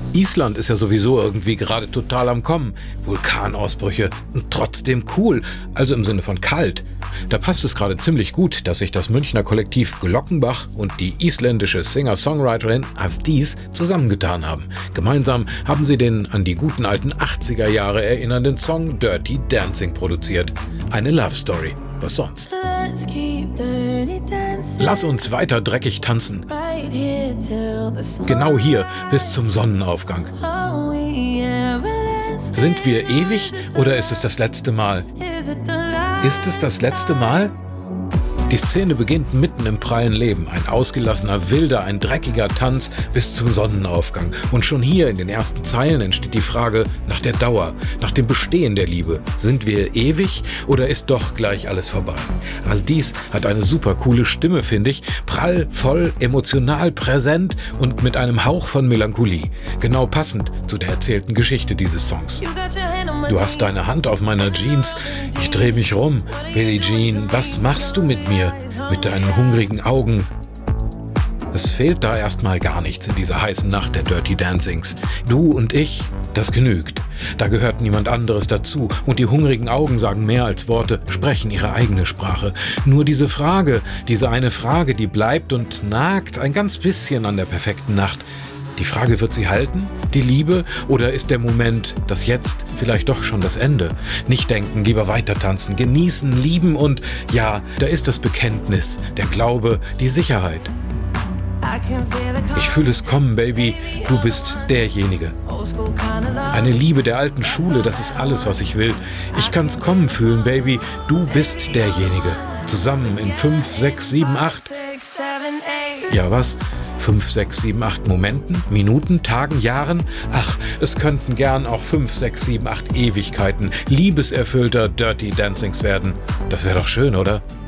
Island ist ja sowieso irgendwie gerade total am Kommen. Vulkanausbrüche und trotzdem cool, also im Sinne von kalt. Da passt es gerade ziemlich gut, dass sich das Münchner Kollektiv Glockenbach und die isländische Singer-Songwriterin Ásdís zusammengetan haben. Gemeinsam haben sie den an die guten alten 80er Jahre erinnernden Song Dirty Dancing produziert. Eine Love Story. Was sonst? Lass uns weiter dreckig tanzen. Genau hier bis zum Sonnenaufgang. Sind wir ewig oder ist es das letzte Mal? Ist es das letzte Mal? Die Szene beginnt mitten im prallen Leben. Ein ausgelassener, wilder, ein dreckiger Tanz bis zum Sonnenaufgang. Und schon hier in den ersten Zeilen entsteht die Frage nach der Dauer, nach dem Bestehen der Liebe. Sind wir ewig oder ist doch gleich alles vorbei? Ásdís hat eine super coole Stimme, finde ich. Prall, voll, emotional, präsent und mit einem Hauch von Melancholie. Genau passend zu der erzählten Geschichte dieses Songs. Du hast deine Hand auf meiner Jeans, ich dreh mich rum. Billie Jean, was machst du mit mir? Mit deinen hungrigen Augen. Es fehlt da erstmal gar nichts in dieser heißen Nacht der Dirty Dancings. Du und ich, das genügt. Da gehört niemand anderes dazu. Und die hungrigen Augen sagen mehr als Worte, sprechen ihre eigene Sprache. Nur diese Frage, diese eine Frage, die bleibt und nagt ein ganz bisschen an der perfekten Nacht. Die Frage, wird sie halten? Die Liebe? Oder ist der Moment, das Jetzt, vielleicht doch schon das Ende? Nicht denken, lieber weiter tanzen, genießen, lieben und ja, da ist das Bekenntnis, der Glaube, die Sicherheit. Ich fühle es kommen, Baby, du bist derjenige. Eine Liebe der alten Schule, das ist alles, was ich will. Ich kann's kommen fühlen, Baby, du bist derjenige. Zusammen in 5, 6, 7, 8. Ja, was? 5, 6, 7, 8 Momenten, Minuten, Tagen, Jahren? Ach, es könnten gern auch 5, 6, 7, 8 Ewigkeiten liebeserfüllter Dirty Dancings werden. Das wäre doch schön, oder?